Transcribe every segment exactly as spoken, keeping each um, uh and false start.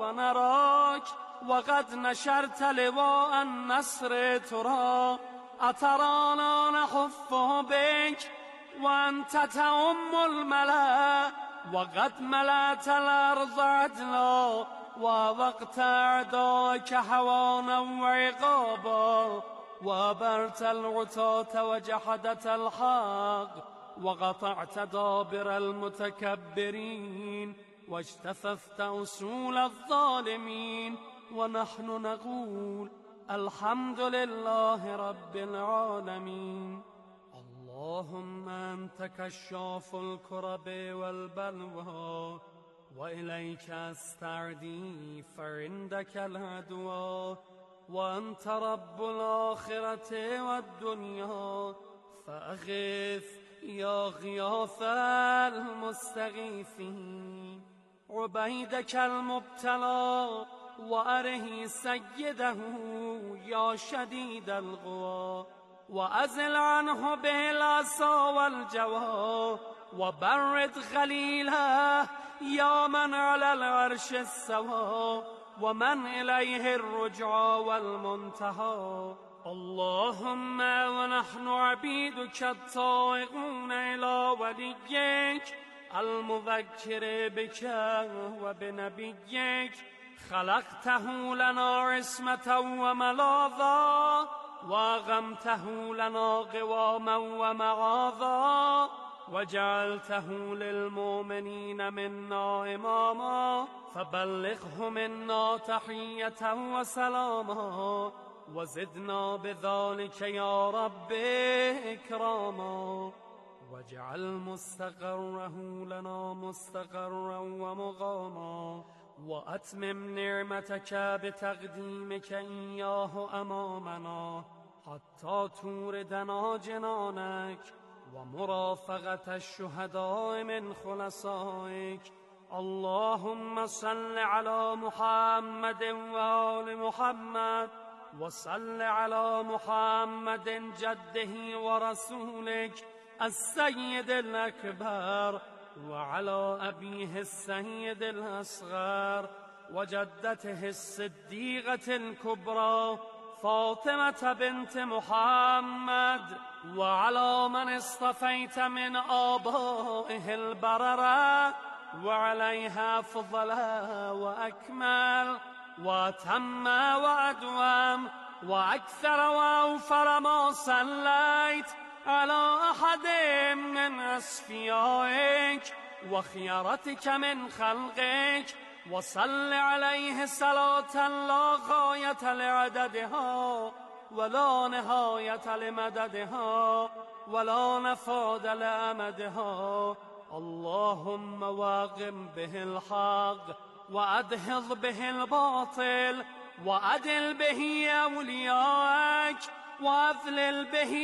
ونراك وقد نشرت لواء النصر ترى أترانا نحف بك وأنت تؤم الملا وقد ملأت الأرض عدلا ووقت أعداك هوانا وعقابا وأبرت العتاة وجحدت الحق وقطعت دابر المتكبرين واجتثثت أصول الظالمين ونحن نقول الحمد لله رب العالمين. اللهم أنت كشاف الكرب والبلوى وإليك أستعدي فعندك العدوى وأنت رب الآخرة والدنيا فأغث يا غياث المستغيثين عبيدك المبتلى وأره سيده يا شديد القوى وأزل عنه به الأسى والجوى وبرد خليله يا من على العرش استوى ومن إليه الرجعى والمنتهى. اللهم ونحن عبيدك الطائعون إلى وليك المذكر بك وبنبيك خلقته لنا عصمة وملاذا وأغمته لنا قواما ومعاذا وجعلته للمؤمنين منا إماما فبلغه منا تحية وسلاما وزدنا بذلك يا رب إكراما واجعل مستقره لنا مستقرا ومقاما وأتمم نعمتك بتقديمك إياه أمامنا حتى توردنا جنانك ومرافقة الشهداء من خلصائك. اللهم صل على محمد وآل محمد وصل على محمد جده ورسولك السيد الأكبر وعلى أبيه السيد الأصغر وجدته الصديقة الكبرى فاطمة بنت محمد وعلى من اصطفيت من آبائه البررة وعليها أفضل وأكمل وأتم وأدوم وأكثر وأوفر ما صليت على أحد من أصفيائك وخيرتك من خلقك وصل عليه صلاة لا غاية لعددها ولا نهاية لمددها ولا نفاد لأمدها. اللهم واقم به الحق وأدهض به الباطل وأدل به أولياءك وأذلل به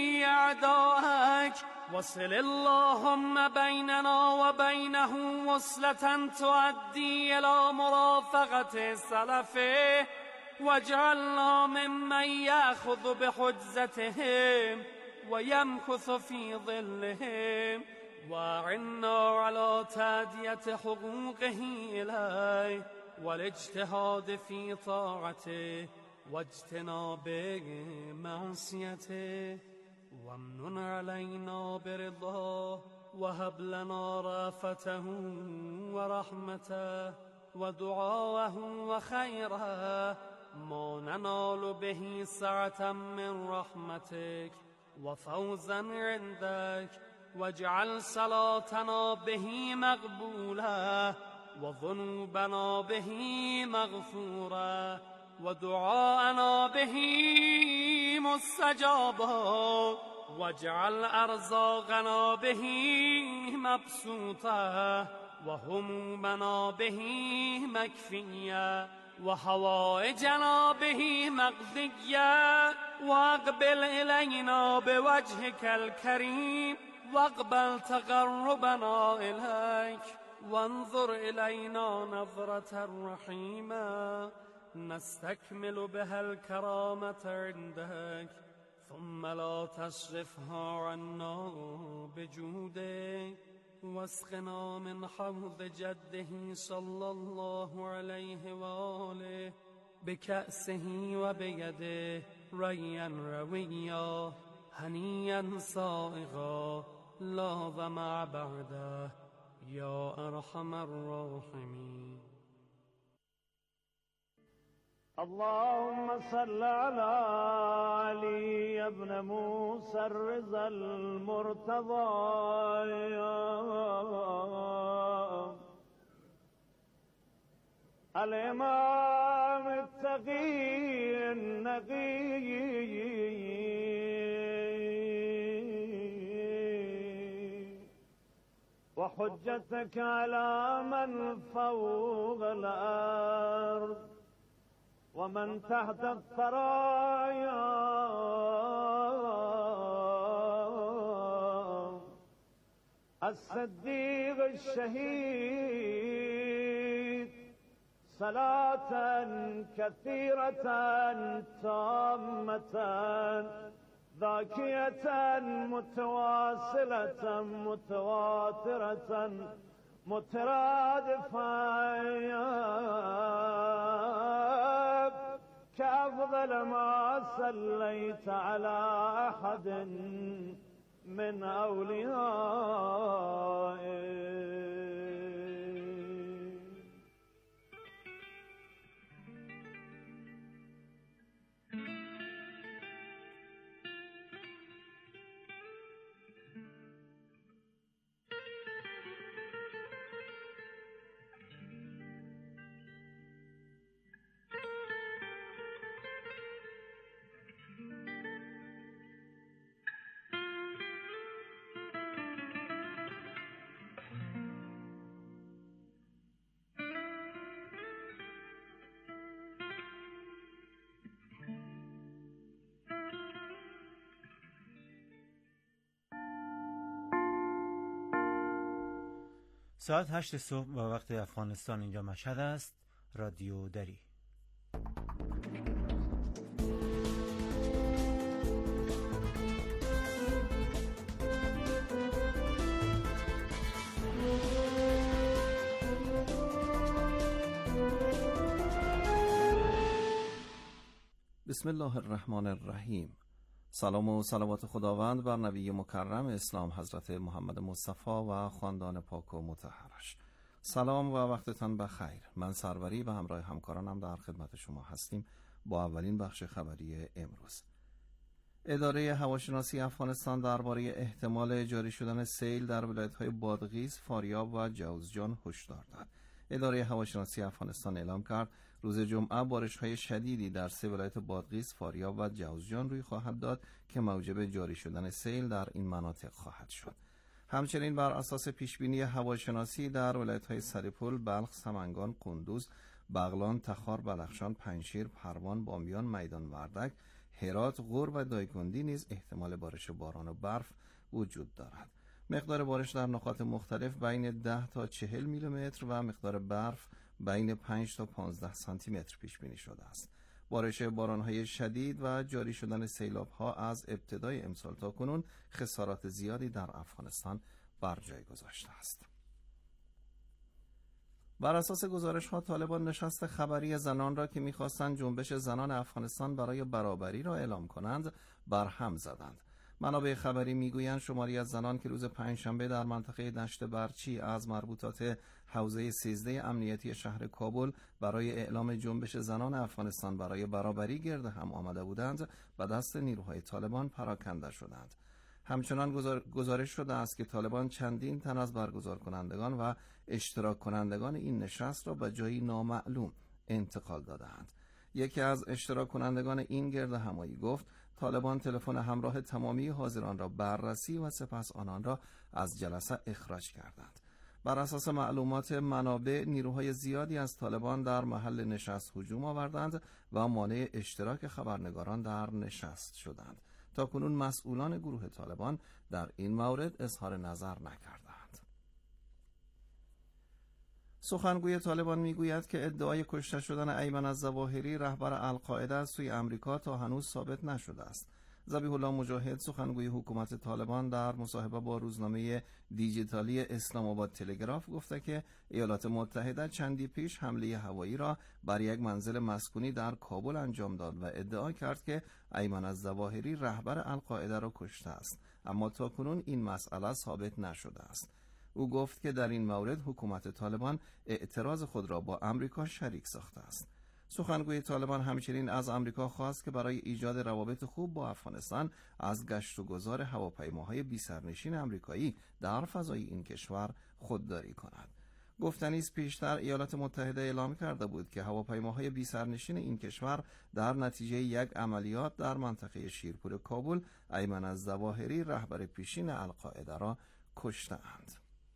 أعداءك وصل اللهم بيننا وبينه وصلة تؤدي إلى مرافقة سلفه واجعلنا ممن يأخذ بحجزتهم ويمكث في ظلهم وأعنا على تأدية حقوقه إليه والاجتهاد في طاعته واجتناب معصيته وامنن علينا برضاه وهب لنا رافته ورحمته ودعاءه وخيره ما ننال به سعة من رحمتك وفوزا عندك واجعل صلاتنا به مقبولة وذنوبنا به مغفورة ودعاءنا به مستجابا واجعل أرزاقنا به مبسوطة وهمومنا به مكفية وحوائجنا به مقضية واقبل إلينا بوجهك الكريم واقبل تقربنا إليك وانظر إلينا نظرة رحيمة نستكمل بها الكرامة عندك ثم لا تصرفها عنا بجودك واسقنا من حوض جده صلى الله عليه بكأسه وبيده ريا رويا هنيا صائغا لا ظمأ بعده يا أرحم الراحمين. اللهم صل على علي ابن موسى الرضا المرتضى الإمام التقي النقي وحجتك على من فوق الأرض ومن تحت الثرايا الصديق الشهيد صلاة كثيرة تامة ذاكية متواصلة متواترة مترادفة كأفضل ما صليت على أحد من أوليائك. ساعت هشت صبح و وقت افغانستان، اینجا مشهد است. رادیو دری. بسم الله الرحمن الرحیم. سلام و صلوات خداوند بر نبی مکرم اسلام حضرت محمد مصطفی و خاندان پاک و مطهرش. سلام و وقتتان بخیر. من سروری و همراه همکارانم در خدمت شما هستیم با اولین بخش خبری امروز. اداره هواشناسی افغانستان درباره احتمال جاری شدن سیل در ولایت‌های بادغیس، فاریاب و جوزجان هشدار داد. اداره هواشناسی افغانستان اعلام کرد روز جمعه بارش‌های شدیدی در سه ولایت بادغیس، فاریاب و جوزجان روی خواهد داد که موجب جاری شدن سیل در این مناطق خواهد شد. همچنین بر اساس پیشبینی هواشناسی در ولایت‌های سرپل، بلخ، سمنگان، قندوز، بغلان، تخار، بدخشان، پنجشیر، پروان، بامیان، میدان وردک، هرات، غور و دایکندی نیز احتمال بارش باران و برف وجود دارد. مقدار بارش در نقاط مختلف بین ده تا چهل میلیمتر و مقدار برف بین پنج تا پانزده سانتی متر پیش بینی شده است. بارش باران‌های شدید و جاری شدن سیلاب‌ها از ابتدای امسال تا کنون خسارات زیادی در افغانستان بر جای گذاشته است. بر اساس گزارش‌ها طالبان نشست خبری زنان را که می‌خواستند جنبش زنان افغانستان برای برابری را اعلام کنند برهم زدند. منابع خبری میگویند شماری از زنان که روز پنجشنبه در منطقه دشت برچی از مربوطات حوزه سیزده امنیتی شهر کابل برای اعلام جنبش زنان افغانستان برای برابری گرد هم آمده بودند به دست نیروهای طالبان پراکنده شدند. همچنان گزارش شده است که طالبان چندین تن از برگزار کنندگان و اشتراک کنندگان این نشست را به جایی نامعلوم انتقال دادند. یکی از اشتراک کنندگان این گرد همایی گفت طالبان تلفن همراه تمامی حاضران را بررسی و سپس آنان را از جلسه اخراج کردند. بر اساس معلومات منابع نیروهای زیادی از طالبان در محل نشست هجوم آوردند و مانع اشتراک خبرنگاران در نشست شدند. تاکنون مسئولان گروه طالبان در این مورد اظهار نظر نکردند. سخنگوی طالبان میگوید که ادعای کشته شدن ایمن الظواهری رهبر القاعده از سوی امریکا تا هنوز ثابت نشده است. ذبیح الله مجاهد سخنگوی حکومت طالبان در مصاحبه با روزنامه دیجیتالی اسلام آباد تلگراف گفته که ایالات متحده چندی پیش حمله هوایی را بر یک منزل مسکونی در کابل انجام داد و ادعا کرد که ایمن الظواهری رهبر القاعده را کشته است، اما تاکنون این مسئله ثابت نشده است. او گفت که در این مورد حکومت طالبان اعتراض خود را با امریکا شریک ساخته است. سخنگوی طالبان همچنین از امریکا خواست که برای ایجاد روابط خوب با افغانستان از گشت و گذار هواپیماهای بی سرنشین امریکایی در فضای این کشور خودداری کند. گفتنی است پیشتر ایالات متحده اعلام کرده بود که هواپیماهای بی سرنشین این کشور در نتیجه یک عملیات در منطقه شیرپور کابل ایمن الظواهری رهبر پیشین القاعده را کشته‌اند.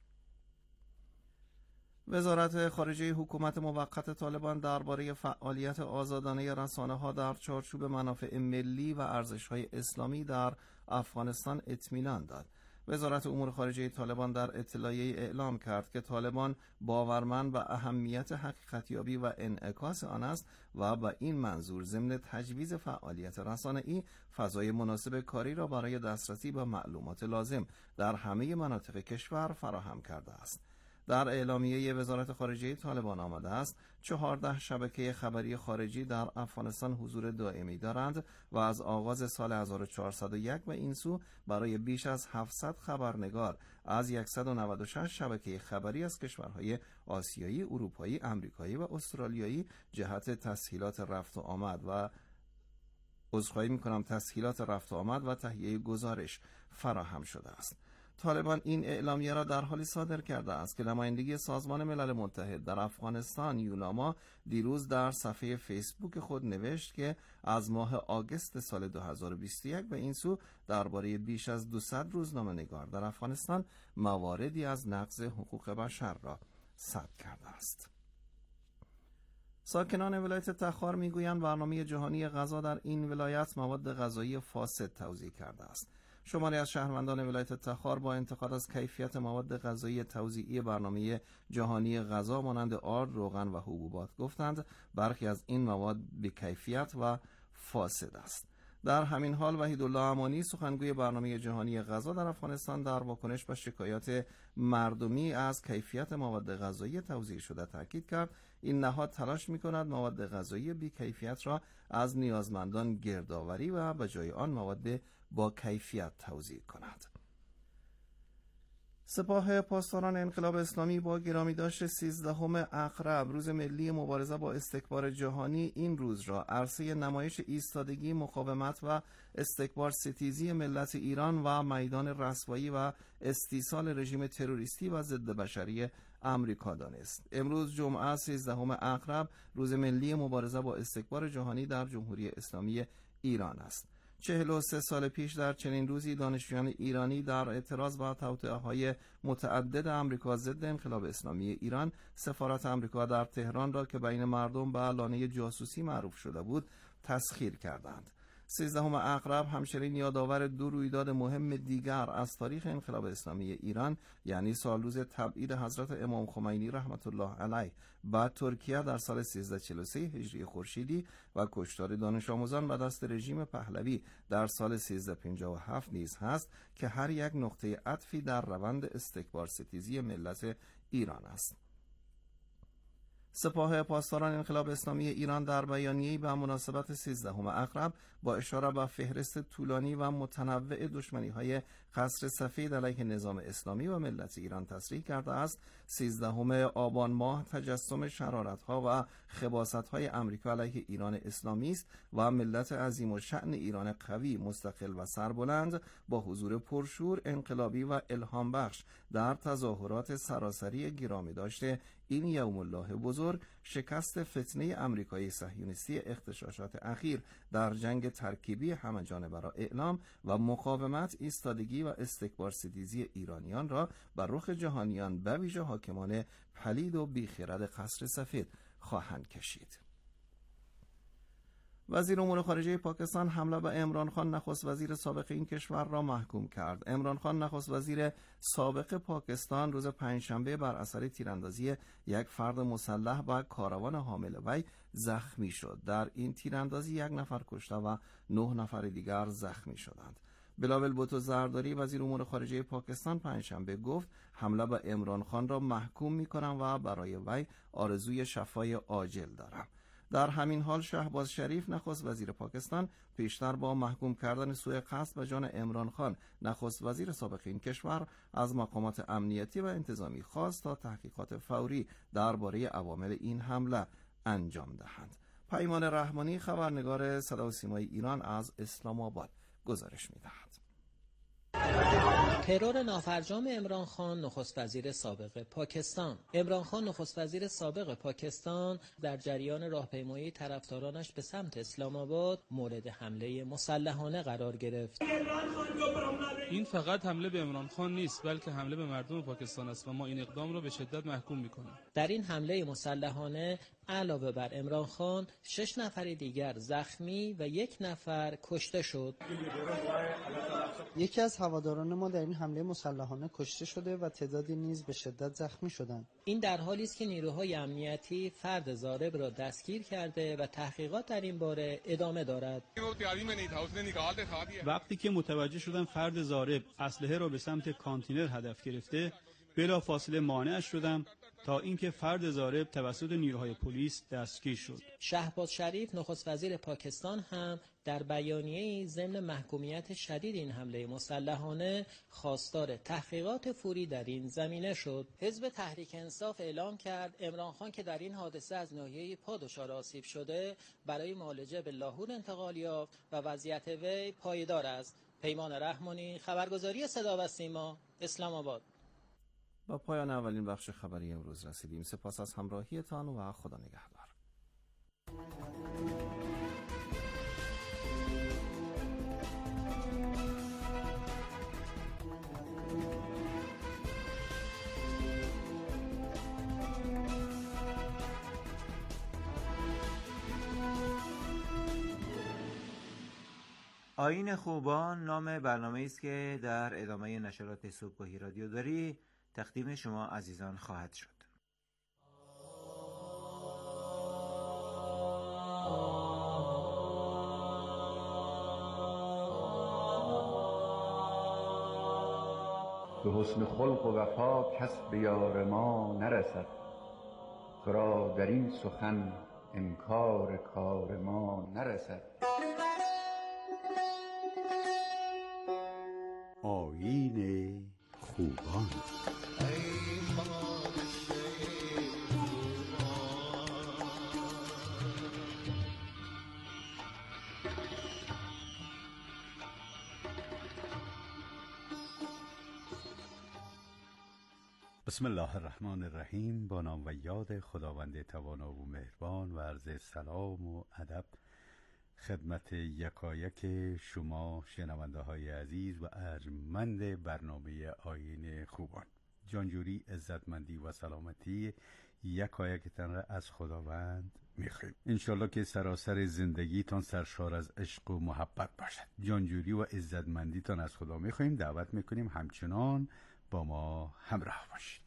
وزارت خارجه حکومت موقت طالبان درباره فعالیت آزادانه رسانه‌ها در چارچوب منافع ملی و ارزش‌های اسلامی در افغانستان اطمینان داد. وزارت امور خارجه طالبان در اطلاعیه اعلام کرد که طالبان باورمند به اهمیت حقیقتیابی و انعکاس آن است و با این منظور ضمن تجویز فعالیت رسانه‌ای فضای مناسب کاری را برای دسترسی به معلومات لازم در همه مناطق کشور فراهم کرده است. در اعلامیه وزارت خارجه طالبان آمده است چهارده شبکه خبری خارجی در افغانستان حضور دائمی دارند و از آغاز سال هزار و چهارصد و یک به این سو برای بیش از هفتصد خبرنگار از صد و نود و شش شبکه خبری از کشورهای آسیایی، اروپایی، امریکایی و استرالیایی جهت تسهیلات رفت و آمد و عذرخواهی می‌کنم تسهیلات رفت و آمد و تهیه گزارش فراهم شده است. طالبان این اعلامیه را در حالی صادر کرده است که نمایندگی سازمان ملل متحد در افغانستان یوناما دیروز در صفحه فیسبوک خود نوشت که از ماه آگوست سال دو هزار و بیست و یک به این سو درباره بیش از دویست روزنامه‌نگار در افغانستان مواردی از نقض حقوق بشر را ثبت کرده است. ساکنان ولایت تخار میگویند برنامه جهانی غذا در این ولایت مواد غذایی فاسد توزیع کرده است. شماری از شهروندان ولایت تخار با انتقاد از کیفیت مواد غذایی توزیعی برنامه جهانی غذا مانند آرد، روغن و حبوبات گفتند برخی از این مواد بی‌کیفیت و فاسد است. در همین حال وحیدالله امانی سخنگوی برنامه جهانی غذا در افغانستان در واکنش به شکایات مردمی از کیفیت مواد غذایی توزیع شده تاکید کرد این نهاد تلاش می‌کند مواد غذایی بی‌کیفیت را از نیازمندان گردآوری و به جای آن مواد با کیفیت توزیع کند. سپاه پاسداران انقلاب اسلامی با گرامی داشت سیزدهم اقرب روز ملی مبارزه با استکبار جهانی این روز را عرصه نمایش ایستادگی، مقاومت و استکبار ستیزی ملت ایران و میدان رسوایی و استیصال رژیم تروریستی و ضد بشری امریکا دانست. امروز جمعه سیزدهم اقرب روز ملی مبارزه با استکبار جهانی در جمهوری اسلامی ایران است. چهل و سه سال پیش در چنین روزی دانشجویان ایرانی در اعتراض با توطئه‌های متعدد آمریکا ضد انقلاب اسلامی ایران سفارت آمریکا در تهران را که بین مردم به لانه جاسوسی معروف شده بود تسخیر کردند. سیزدهم اقرب همچنین یادآور دو رویداد مهم دیگر از تاریخ انقلاب اسلامی ایران یعنی سالروز تبعید حضرت امام خمینی رحمت الله علیه به ترکیه در سال سیزده چهل و سه هجری خورشیدی و کشتار دانش آموزان به دست رژیم پهلوی در سال سیزده پنجاه و هفت نیز هست که هر یک نقطه عطفی در روند استکبار ستیزی ملت ایران است. سپاه پاسداران انقلاب اسلامی ایران در بیانیه‌ای به مناسبت سیزدهم اقرب با اشاره به فهرست طولانی و متنوع دشمنی‌های قصر سفید علیه نظام اسلامی و ملت ایران تصریح کرده است سیزدهم آبان ماه تجسم شرارت‌ها و خباثت‌های آمریکا علیه ایران اسلامی است و ملت عظیم و شأن ایران قوی، مستقل و سربلند با حضور پرشور، انقلابی و الهام بخش در تظاهرات سراسری گرامی داشته این یوم الله بزرگ شکست فتنه آمریکایی صهیونیستی اغتشاشات اخیر در جنگ ترکیبی همه‌جانبه را اعلام و مقاومت، ایستادگی و استکبار ستیزی ایرانیان را بر رخ جهانیان به ویژه حاکمان پلید و بیخرد قصر سفید خواهند کشید. وزیر امور خارجه پاکستان حمله به عمران خان نخست وزیر سابق این کشور را محکوم کرد. عمران خان نخست وزیر سابق پاکستان روز پنجشنبه بر اثر تیراندازی یک فرد مسلح به کاروان حامل وی زخمی شد. در این تیراندازی یک نفر کشته و نه نفر دیگر زخمی شدند. بلاول بوتو زرداری وزیر امور خارجه پاکستان پنجشنبه گفت حمله به عمران خان را محکوم می‌کنم و برای وی آرزوی شفای عاجل دارم. در همین حال شهباز شریف نخست وزیر پاکستان پیشتر با محکوم کردن سوء قصد به جان عمران خان نخست وزیر سابق این کشور از مقامات امنیتی و انتظامی خواست تا تحقیقات فوری درباره عوامل این حمله انجام دهند. پیمان رحمانی خبرنگار صدا و سیمای ایران از اسلام آباد گزارش می‌دهد. ترور نافرجام عمران خان نخست وزیر سابق پاکستان. عمران خان نخست وزیر سابق پاکستان در جریان راهپیمایی طرفدارانش به سمت اسلام آباد مورد حمله مسلحانه قرار گرفت. این فقط حمله به عمران خان نیست بلکه حمله به مردم پاکستان است و ما این اقدام را به شدت محکوم می‌کنیم. در این حمله مسلحانه علاوه بر عمران خان شش نفر دیگر زخمی و یک نفر کشته شد. یکی از هواداران ما در این حمله مسلحانه کشته شده و تعدادی نیز به شدت زخمی شدند. این در حالی است که نیروهای امنیتی فرد ضارب را دستگیر کرده و تحقیقات در این باره ادامه دارد. وقتی که متوجه شدن فرد ضارب اسلحه را به سمت کانتینر هدف گرفته، بلافاصله مانعش شدم تا اینکه فرد ضارب توسط نیروهای پلیس دستگیر شد. شهباز شریف نخست وزیر پاکستان هم در بیانیه‌ای ضمن محکومیت شدید این حمله مسلحانه خواستار تحقیقات فوری در این زمینه شد. حزب تحریک انصاف اعلام کرد عمران خان که در این حادثه از ناحیه پا دچار آسیب شده برای معالجه به لاهور انتقال یافت و وضعیت وی پایدار است. پیمان رحمانی خبرگزاری صدا و سیما اسلام آباد. با پایان اولین بخش خبری امروز رسیدیم. سپاس از همراهیتان و خدا نگهدار. آیین خوبان نام برنامه است که در ادامه نشرات صبحگاهی رادیو داری تقدیم شما عزیزان خواهد شد. به حسن خلق و وفا کس به یار ما نرسد، تو را در این سخن انکار کار ما نرسد. آیین خوبان. بسم الله الرحمن الرحیم. با نام و یاد خداوند توانا و مهربان و عرض سلام و ادب خدمت یکایک شما شنونده های عزیز و ارجمند برنامه آیین خوبان. جانجوری، عزتمندی و سلامتی یکایکتان را از خداوند میخوایم. انشالله که سراسر زندگیتان سرشار از عشق و محبت باشد. جانجوری و عزتمندیتان از خدا میخوایم. دعوت میکنیم همچنان با ما همراه باشید.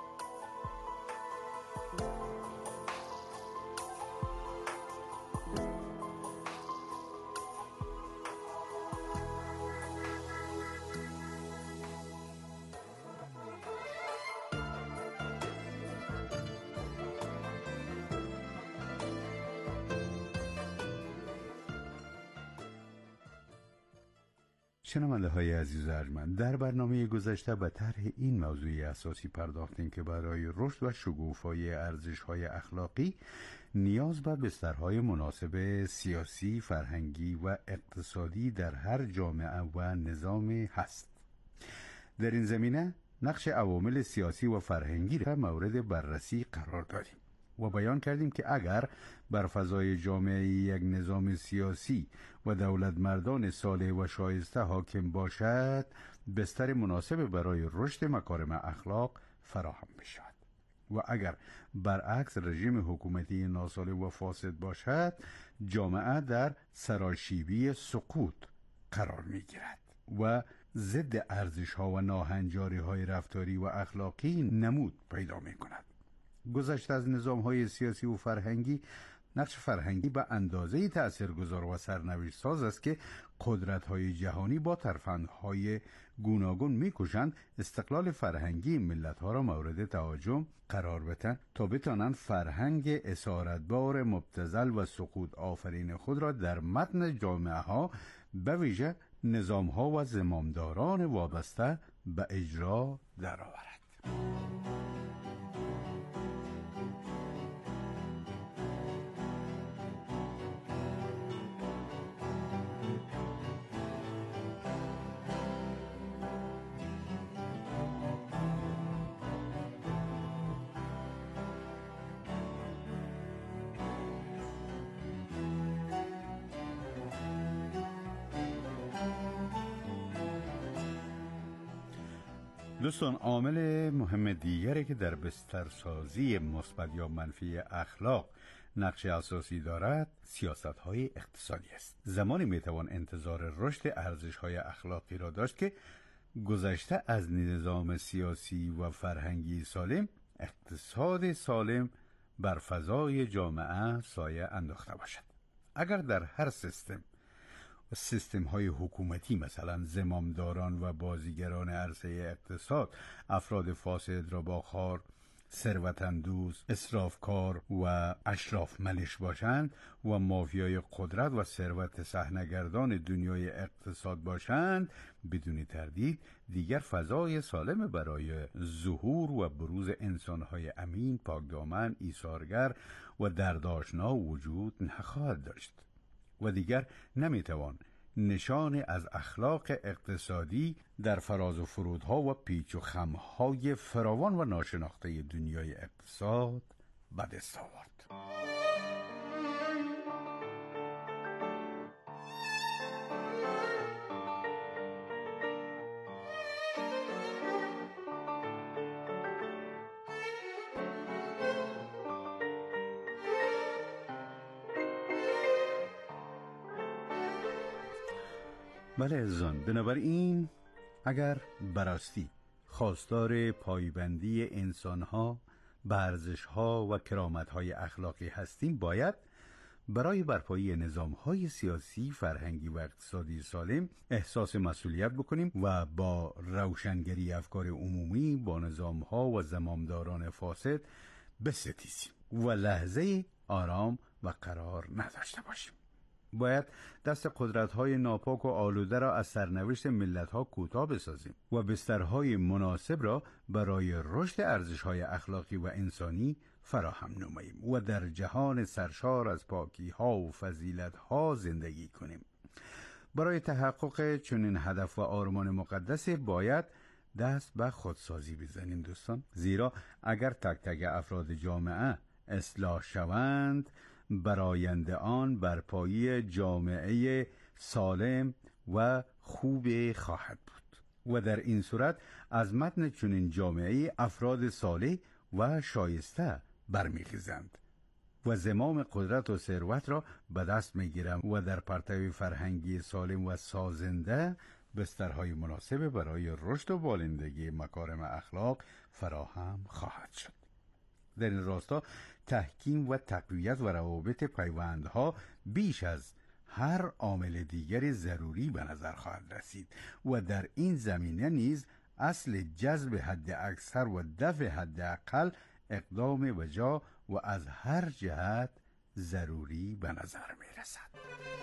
شنونده های عزیز و ارجمند، در برنامه گذشته به طرح این موضوع اساسی پرداختیم که برای رشد و شکوفایی ارزش‌های اخلاقی نیاز به بسترهای مناسب سیاسی، فرهنگی و اقتصادی در هر جامعه و نظام هست. در این زمینه نقش عوامل سیاسی و فرهنگی را مورد بررسی قرار دادیم و بیان کردیم که اگر بر فضای جامعه یک نظام سیاسی و دولت مردان صالح و شایسته حاکم باشد، بستر مناسب برای رشد مکارم اخلاق فراهم بشود و اگر برعکس رژیم حکومتی ناسالم و فاسد باشد، جامعه در سراشیبی سقوط قرار می گیرد و ضد ارزش ها و ناهنجاری های رفتاری و اخلاقی نمود پیدا می کند. گذشته از نظام های سیاسی و فرهنگی، نقش فرهنگی به اندازه‌ای تأثیرگذار و سرنوشت ساز است که قدرت‌های جهانی با ترفندهای گوناگون می‌کوشند استقلال فرهنگی ملت‌ها را مورد تهاجم قرار بدهند تا بتوانند فرهنگ اسارتبار مبتذل و سقوط آفرین خود را در متن جامعه‌ها به ویژه نظام‌ها و زمامداران وابسته به اجرا درآورد. دوستان، عامل مهم دیگری که در بسترسازی مثبت یا منفی اخلاق نقش اساسی دارد سیاست‌های اقتصادی است. زمانی میتوان انتظار رشد ارزش‌های اخلاقی را داشت که گذشته از نظام سیاسی و فرهنگی سالم، اقتصاد سالم بر فضای جامعه سایه انداخته باشد. اگر در هر سیستم سیستم های حکومتی، مثلا زمامداران و بازیگران عرصه اقتصاد، افراد فاسد را با خار، ثروت‌اندوز، اسرافکار و اشراف منش باشند و مافیای قدرت و ثروت صحنه‌گردان دنیای اقتصاد باشند، بدون تردید دیگر فضای سالم برای ظهور و بروز انسان‌های امین، پاکدامن، ایثارگر و دردآشنا وجود نخواهد داشت و دیگر نمیتوان نشان از اخلاق اقتصادی در فراز و فرودها و پیچ و خمهای فراوان و ناشناخته دنیای اقتصاد به دست آورد. بله عزیزان، بنابراین اگر براستی خواستار پایبندی انسانها به ارزش‌ها و کرامت‌های اخلاقی هستیم، باید برای برپایی نظام‌های سیاسی، فرهنگی و اقتصادی سالم احساس مسئولیت بکنیم و با روشنگری افکار عمومی با نظام‌ها و زمامداران فاسد بستیزیم و لحظه آرام و قرار نداشته باشیم. باید دست قدرت‌های ناپاک و آلوده را از سرنوشت ملت‌ها کوتاه بسازیم و بسترهای مناسب را برای رشد ارزش‌های اخلاقی و انسانی فراهم نماییم و در جهان سرشار از پاکی‌ها و فضیلت‌ها زندگی کنیم. برای تحقق چنین هدف و آرمان مقدس باید دست به خودسازی بزنیم دوستان، زیرا اگر تک تک افراد جامعه اصلاح شوند، برآیند آن برپایی جامعه سالم و خوب خواهد بود و در این صورت از متن چنین جامعه افراد صالح و شایسته برمیخیزند و زمام قدرت و ثروت را به دست میگیرند و در پرتو فرهنگی سالم و سازنده بسترهای مناسب برای رشد و بالندگی مکارم اخلاق فراهم خواهد شد. در این راستا تحکیم و تقویت و روابط پیوندها بیش از هر عامل دیگری ضروری به نظر خواهد رسید و در این زمینه نیز اصل جذب حد اکثر و دفع حد اقل اقدام وجا و از هر جهت ضروری به نظر می رسد.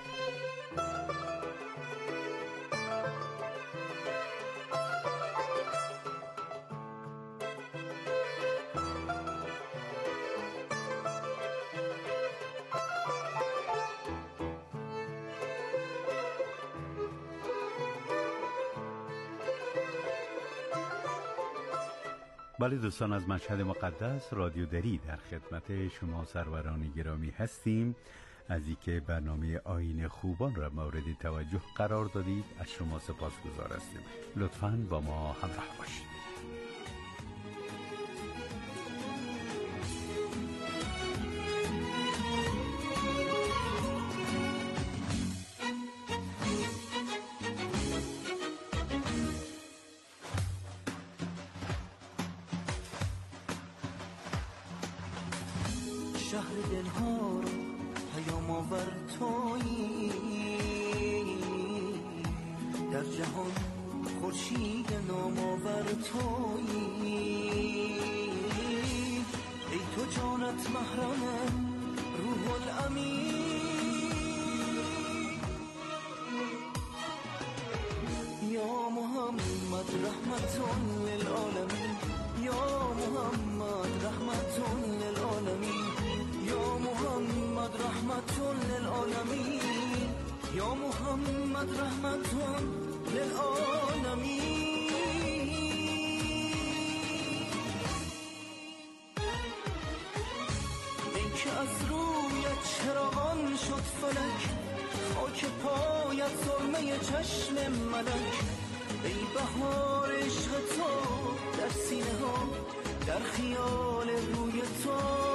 بله دوستان، از مشهد مقدس رادیو دری در خدمت شما سروران گرامی هستیم. از اینکه برنامه آیین خوبان را مورد توجه قرار دادید از شما سپاسگزار هستیم. لطفاً با ما همراه باشید. شهر دلها رو پیام آور تویی، در جهان خورشید نامآور تویی، ای تو جانت محرم روح الامین. یا محمد رحمت للعالمین، یا محمد رحمت للعالمین، یا محمد رحمت للعالمین، یا محمد رحمت للعالمین. ای که از رویت چراغان شد فلک، خاک پایت سرمه چشم ملک، ای بهار عشق تو در سینه ها، در خیال روی تو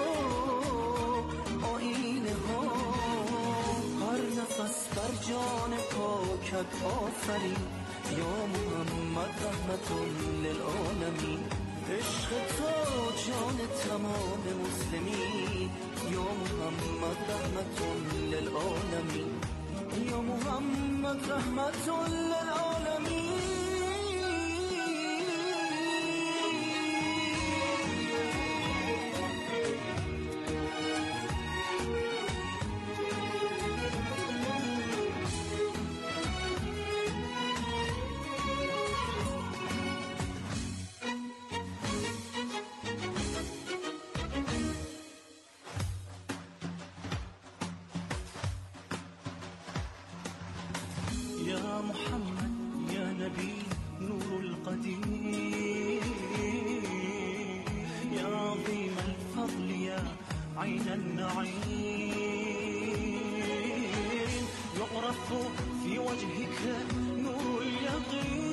آینه ها، هر نفس بر جان پاکت آفرین، یا محمد رحمت للعالمین. عشق تو جان تمام مسلمین، یا محمد رحمت للعالمین، یا محمد رحمت للعالمین. يا محمد يا نبي نور القديم، يا عظيم الفضل يا عين النعيم، يعرف في وجهك نور اليقين.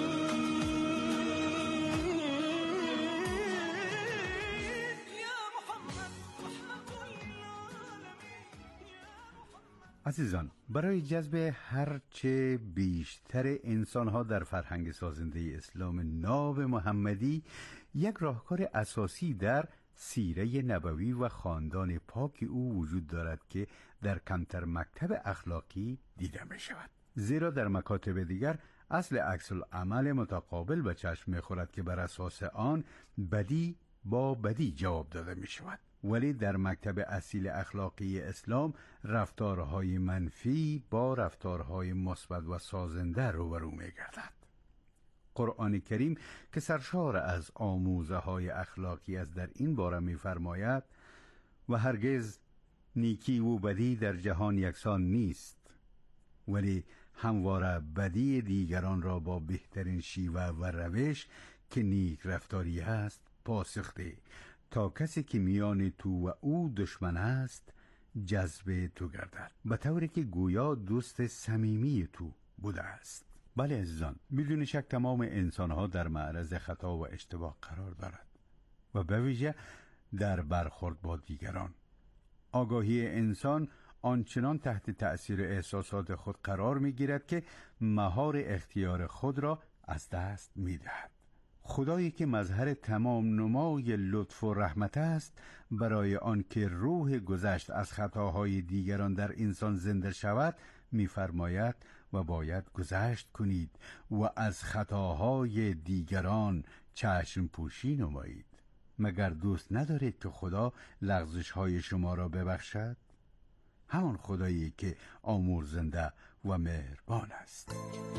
عزیزان، برای جذب هرچه بیشتر انسانها در فرهنگ سازنده اسلام ناب محمدی، یک راهکار اساسی در سیره نبوی و خاندان پاک او وجود دارد که در کمتر مکتب اخلاقی دیده می شود. زیرا در مکاتب دیگر اصل عکس العمل متقابل به چشم می خورد که بر اساس آن بدی با بدی جواب داده می شود. ولی در مکتب اصیل اخلاقی اسلام رفتارهای منفی با رفتارهای مثبت و سازنده روبرو می‌گردد. قرآن کریم که سرشار از آموزه های اخلاقی است در این باره می‌فرماید و هرگز نیکی و بدی در جهان یکسان نیست، ولی همواره بدی دیگران را با بهترین شیوه و روش که نیک رفتاری است پاسخ ده، تا کسی که میان تو و او دشمن است جذب تو گردد، به طوری که گویا دوست صمیمی تو بوده است. بله عزیزان، بدون شک تمام انسانها در معرض خطا و اشتباه قرار دارد و به ویژه در برخورد با دیگران. آگاهی انسان آنچنان تحت تأثیر احساسات خود قرار میگیرد که مهار اختیار خود را از دست میدهد. خدایی که مظهر تمام نمای لطف و رحمت است، برای آن که روح گذشت از خطاهای دیگران در انسان زنده شود می‌فرماید و باید گذشت کنید و از خطاهای دیگران چشم پوشی نمایید. مگر دوست ندارید که خدا لغزش‌های شما را ببخشد؟ همان خدایی که آمرزنده و مهربان است.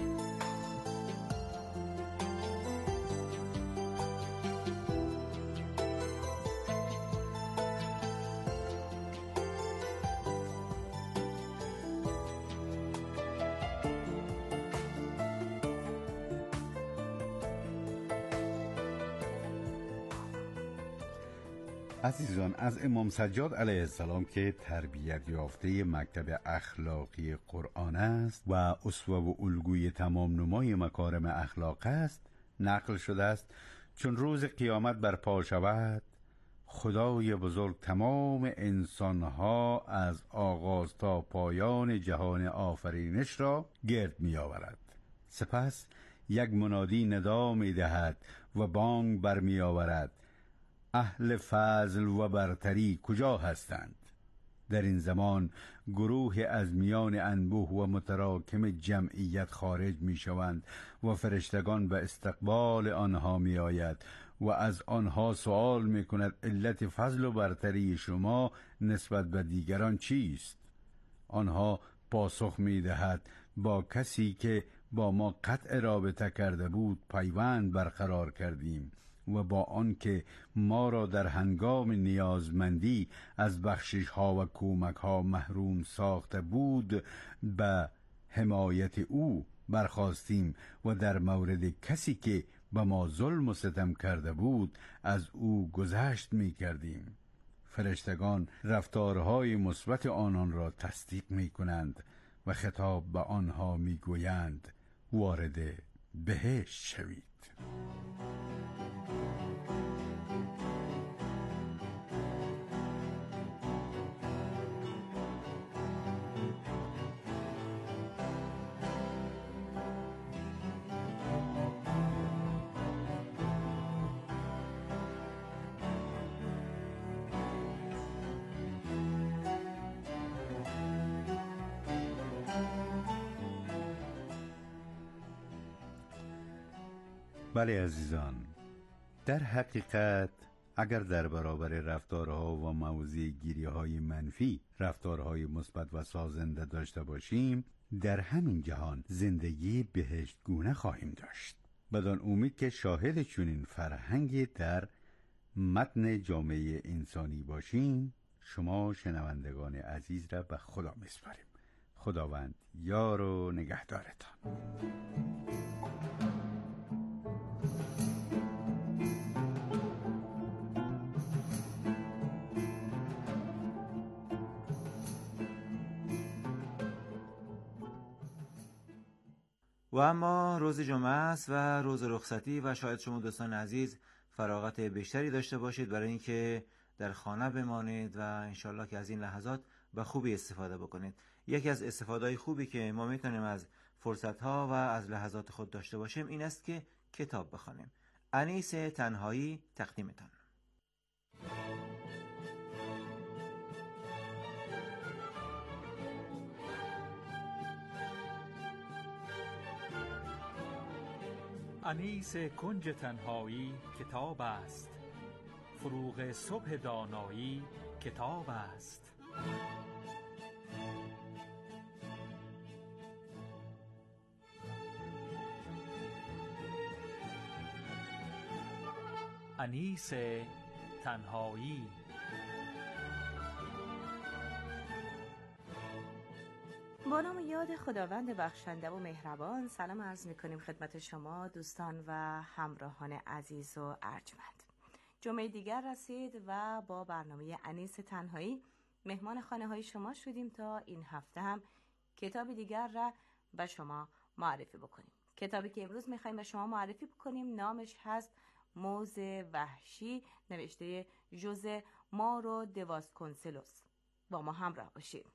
عزیزان، از امام سجاد علیه السلام که تربیت یافته مکتب اخلاقی قرآن است و اسوه و الگوی تمام نمای مکارم اخلاق است نقل شده است چون روز قیامت برپا شود، خدای بزرگ تمام انسانها از آغاز تا پایان جهان آفرینش را گرد می آورد. سپس یک منادی ندا می دهد و بانگ برمی آورد: اهل فضل و برتری کجا هستند؟ در این زمان گروه از میان انبوه و متراکم جمعیت خارج می شوند و فرشتگان به استقبال آنها می آید و از آنها سوال می کند علت فضل و برتری شما نسبت به دیگران چیست؟ آنها پاسخ می دهد با کسی که با ما قطع رابطه کرده بود پیوند برقرار کردیم و با آنکه ما را در هنگام نیازمندی از بخشش ها و کمک ها محروم ساخته بود به حمایت او برخاستیم و در مورد کسی که به ما ظلم و ستم کرده بود از او گذشت می کردیم. فرشتگان رفتارهای مثبت آنان را تصدیق می کنند و خطاب به آنها می گویند وارد بهشت شوید. بله عزیزان، در حقیقت اگر در برابر رفتارها و موضع گیریهای منفی رفتارهای مثبت و سازنده داشته باشیم، در همین جهان زندگی بهشتگونه خواهیم داشت. بدان امید که شاهد چنین فرهنگی در متن جامعه انسانی باشیم، شما شنوندگان عزیز را به خدا میسپاریم. خداوند یار و نگهدارتان. و اما روز جمعه است و روز رخصتی و شاید شما دوستان عزیز فراغت بیشتری داشته باشید برای اینکه در خانه بمانید و انشالله که از این لحظات به خوبی استفاده بکنید. یکی از استفاده‌های خوبی که ما میتونیم از فرصت‌ها و از لحظات خود داشته باشیم این است که کتاب بخوانیم. انیس تنهایی تقدیمتان. انیس کنج تنهایی کتاب است، فروغ صبح دانایی کتاب است. انیس تنهایی. با نام یاد خداوند بخشنده و مهربان، سلام عرض می‌کنیم خدمت شما دوستان و همراهان عزیز و ارجمند. جمعه دیگر رسید و با برنامه انیس تنهایی مهمان خانه های شما شدیم تا این هفته هم کتاب دیگر را به شما معرفی بکنیم. کتابی که امروز می‌خوایم به شما معرفی بکنیم نامش هست موز وحشی، نوشته ژوزه مارو دواسکونسلوس. با ما همراه باشید.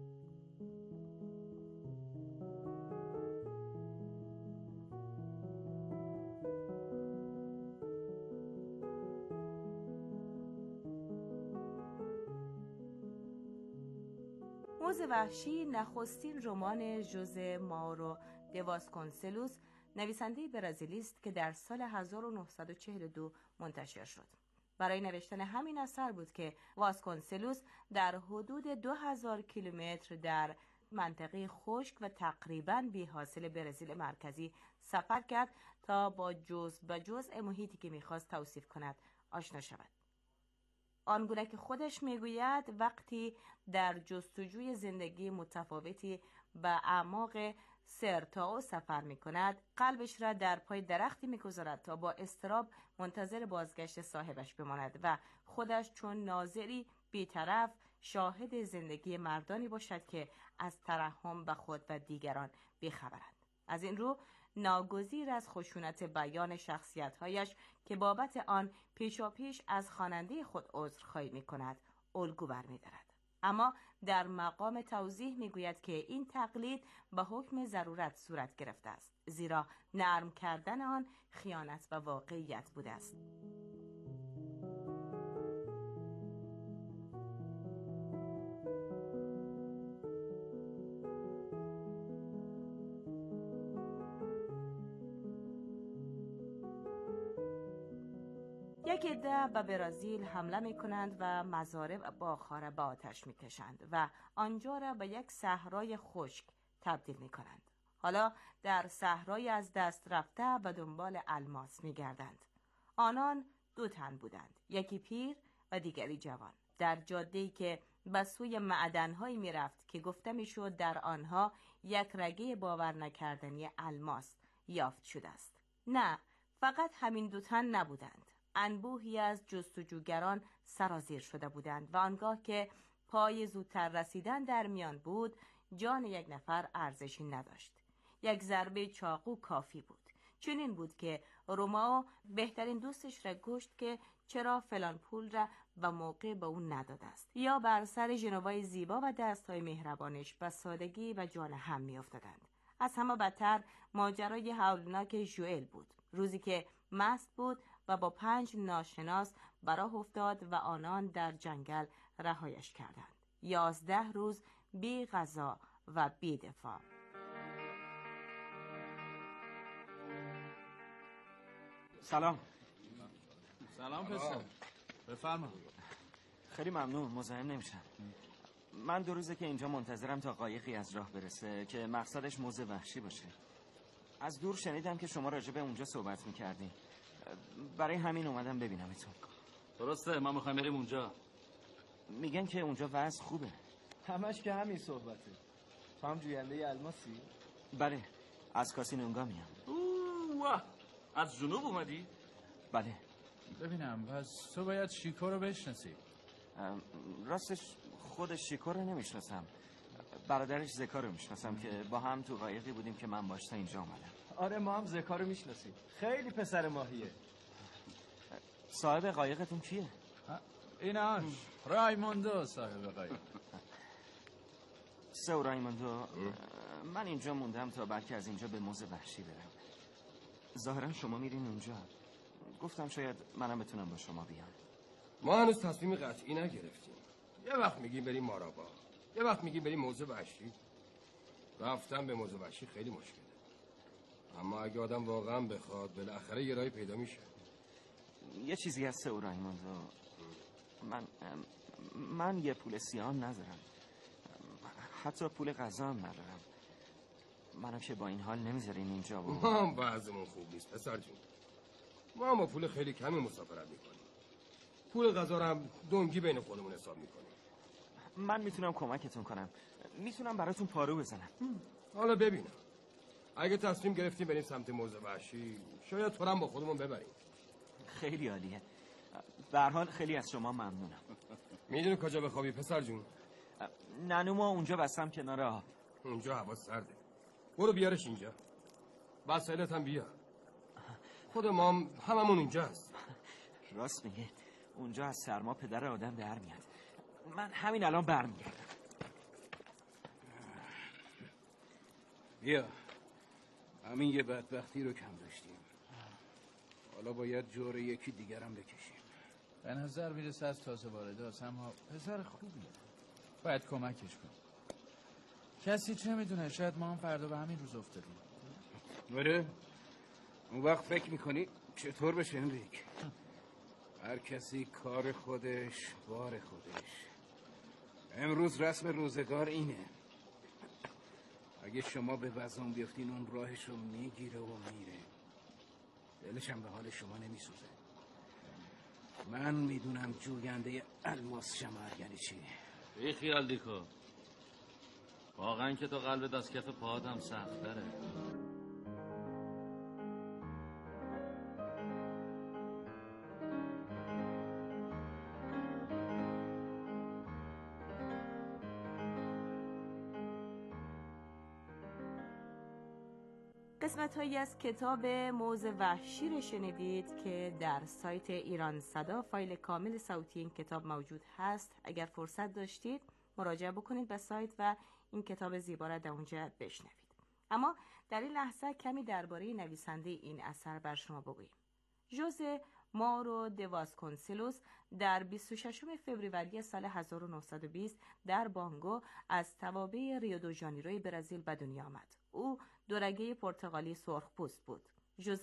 موز وحشی نخستین رمان ژوزه مارو دواسکونسلوس نویسنده برزیلی است که در سال هزار و نهصد و چهل و دو منتشر شد. برای نوشتن همین اثر بود که واسکونسلوس در حدود دو هزار کیلومتر در منطقه خشک و تقریباً بی‌حاصل برزیل مرکزی سفر کرد تا با جزء به جزء محیطی که می‌خواست توصیف کند آشنا شود. آنگونه که خودش میگوید وقتی در جستجوی زندگی متفاوتی به اعماق سرتائو سفر می کند، قلبش را در پای درختی می گذارد تا با اضطراب منتظر بازگشت صاحبش بماند و خودش چون ناظری بیطرف شاهد زندگی مردانی باشد که از ترحم به خود و دیگران بیخبرند. از این رو ناگزیر از خشونت بیان شخصیت‌هایش که بابت آن پیشا پیش از خواننده خود عذرخواهی می‌کند الگو برمی‌دارد. اما در مقام توضیح می‌گوید که این تقلید به حکم ضرورت صورت گرفته است، زیرا نرم کردن آن خیانت و واقعیت بوده است. یک عده به برزیل حمله می کنند و مزارع و باغ‌ها به آتش می کشند و آنجا را به یک صحرای خشک تبدیل می کنند. حالا در صحرای از دست رفته به دنبال الماس می گردند. آنان دو تن بودند، یکی پیر و دیگری جوان. در جاده‌ای که به سوی معدن‌هایی می رفت که گفته می شد در آنها یک رگه باور نکردنی الماس یافت شده است. نه، فقط همین دو تن نبودند. انبوهی از جستجوگران سرازیر شده بودند و آنگاه که پای زودتر رسیدن در میان بود، جان یک نفر ارزشی نداشت. یک ضربه چاقو کافی بود. چنین بود که رومائو بهترین دوستش را گشت که چرا فلان پول را به موقع به اون نداده است، یا بر سر ژنوای زیبا و دستهای مهربانش به سادگی و جان هم می افتادند. از همه بدتر ماجرای هولناک ژوئل بود. روزی که مست بود و با پنج ناشناس براه افتاد و آنان در جنگل رهایش کردند. یازده روز بی غذا و بی دفاع. سلام. سلام پسر. بفرما. خیلی ممنون، مزاحم نمیشم. من دو روزه که اینجا منتظرم تا قایقی از راه برسه که مقصدش موز وحشی باشه. از دور شنیدم که شما راجع به اونجا صحبت میکردین. برای همین اومدم ببینمتون. درسته، ما میخوایم بریم اونجا. میگن که اونجا وضع خوبه. همش که همین صحبته. تو هم جوینده الماسی؟ بله، از کاسینونگا میام. اوه، از جنوب اومدی؟ بله. ببینم، پس تو باید شیکو رو بشناسی. راستش خود شیکو رو نمیشناسم. برادرش زکا رو میشناسم که با هم تو قایقی بودیم که من باش تا اینجا اومدم. آره، ما هم زکا رو میشناسیم. خیلی پسر ماهیه. صاحب قایقتون کیه؟ ایناش رایموندو صاحب قایق. سو رایموندو، من اینجا موندم تا بلکه از اینجا به موز وحشی برم. ظاهرا شما میرین اونجا. گفتم شاید منم بتونم با شما بیام. ما هنوز تصمیم قطعی نگرفتیم. یه وقت میگیم بریم مارابا، یه وقت میگیم بریم موز وحشی. رفتن به موز وحشی خیلی مشکله، اما اگه آدم واقعا بخواد بالاخره یه راهی پیدا میشه. یه چیزی هست سو رایموندو، من من یه پول سیام ندارم، حتی پول غذا هم ندارم. منو که با این حال نمیذارین اینجا و ما هم وضعمون خوب نیست پسر جون. ما هم با پول خیلی کمی مسافرت میکنیم. پول غذا رو هم دنگی بین خودمون حساب میکنیم. من میتونم کمکتون کنم، میتونم براتون پارو بزنم. حالا ببینم، اگه تصمیم گرفتیم بریم سمت موز وحشی شاید تو هم با خودمون ببریم. خیلی عالیه. به هر حال خیلی از شما ممنونم. میدونی کجا بخوابی پسر جون؟ نانومو اونجا بستم کنار آب. اونجا هوا سرده، برو بیارش اینجا. وسایلت هم بیار. خود ما هم هممون اینجا هست. راست میگه، اونجا از سرما پدر آدم در میاد. من همین الان برمیگردم. بیا، همین یه بدبختی رو کم داشتیم، حالا باید جور یکی دیگرم بکشیم. به نظر میرسه از تازه وارده هست، اما پسر خوبیه، باید کمکش کن. کسی چه میدونه، شاید ما هم فردا به همین روز افتادیم. آره، اون وقت فکر میکنی چطور بشه انریک؟ هر کسی کار خودش، بار خودش. امروز رسم روزگار اینه، اگه شما به وزن بیفتین اون راهش رو میگیره و میره. دلش هم به حال شما نمیسوزه. من میدونم جوینده الماس شمار یعنی چی. بی خیال دیکو، واقعا که تو قلبت از کف پاهات هم سخت داره. قسمت هایی از کتاب موز وحشی رو شنیدید که در سایت ایران صدا فایل کامل صوتی این کتاب موجود هست. اگر فرصت داشتید مراجعه بکنید به سایت و این کتاب زیبا را در اونجا بشنوید. اما در این لحظه کمی درباره نویسنده این اثر بر شما بگوییم. ژوزه مارو دواسکونسلوس در بیست و ششم فوریه سال هزار و نهصد و بیست در بانگو از توابع ریو دو ژانیروی برزیل به دنیا آمد. او دورگه پرتغالی سرخپوست بود. ژوزه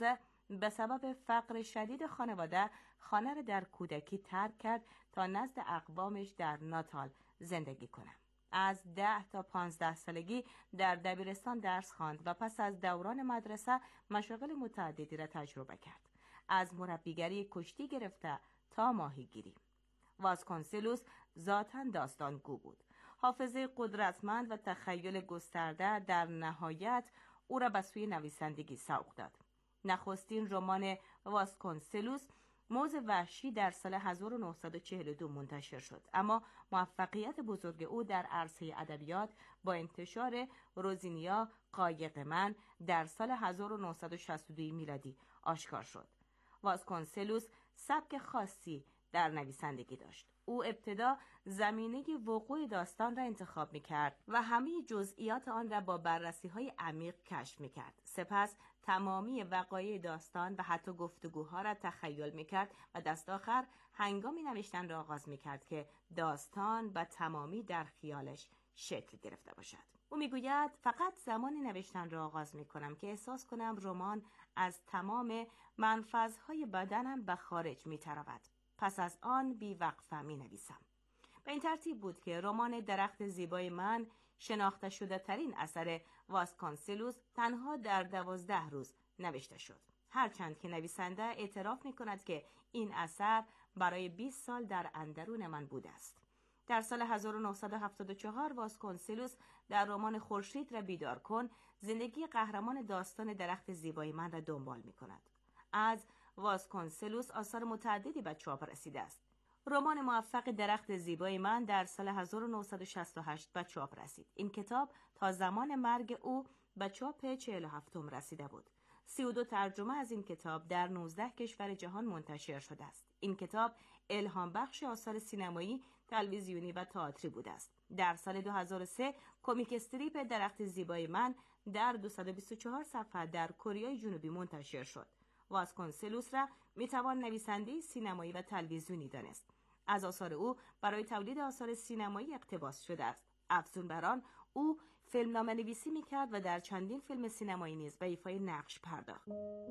به سبب فقر شدید خانواده خانه را در کودکی ترک کرد تا نزد اقوامش در ناتال زندگی کنه. از ده تا پانزده سالگی در دبیرستان درس خواند و پس از دوران مدرسه مشاغل متعددی را تجربه کرد، از مربیگری کشتی گرفته تا ماهیگیری. واسکونسلوس ذاتاً داستانگو بود. حافظه قدرتمند و تخیل گسترده در نهایت او را به سوی نویسندگی سوق داد. نخستین رمان واسکونسلوس موز وحشی در سال هزار و نهصد و چهل و دو منتشر شد، اما موفقیت بزرگ او در عرصه ادبیات با انتشار روزینیا قایق من در سال هزار و نهصد و شصت و دو میلادی آشکار شد. واسکونسلوس سبک خاصی در نویسندگی داشت. او ابتدا زمینه وقوع داستان را انتخاب می‌کرد و همه جزئیات آن را با بررسی‌های عمیق کشف می‌کرد. سپس تمامی وقایع داستان و حتی گفتگوها را تخیل می‌کرد و دست آخر هنگامی نوشتن را آغاز می‌کرد که داستان به تمامی در خیالش شکل گرفته باشد. او میگوید فقط زمانی نوشتن را آغاز می‌کنم که احساس کنم رمان از تمام منفذهای بدنم به خارج می‌تراود. پس از آن بی‌وقفه می‌نویسم. به این ترتیب بود که رمان درخت زیبای من شناخته شده ترین اثر واسکونسلوس تنها در دوازده روز نوشته شد. هرچند که نویسنده اعتراف می‌کند که این اثر برای بیست سال در اندرون من بوده است. در سال هزار و نهصد و هفتاد و چهار واسکونسلوس در رمان خورشید را بیدار کن زندگی قهرمان داستان درخت زیبای من را دنبال می‌کند. از واسکونسلوس آثار متعددی به چاپ رسیده است. رمان موفق درخت زیبای من در سال هزار و نهصد و شصت و هشت به چاپ رسید. این کتاب تا زمان مرگ او به چاپ چهل و هفتم رسیده بود. سی و دو ترجمه از این کتاب در نوزده کشور جهان منتشر شده است. این کتاب الهام بخش آثار سینمایی، تلویزیونی و تئاتری بوده است. در سال دو هزار و سه کمیک استریپ درخت زیبای من در دویست و بیست و چهار صفحه در کره جنوبی منتشر شد. واسکونسلوس را میتوان نویسنده سینمایی و تلویزیونی دانست. از آثار او برای تولید آثار سینمایی اقتباس شده است. افزون بر آن او فیلمنامه نویسی میکرد و در چندین فیلم سینمایی نیز به ایفای نقش پرداخت.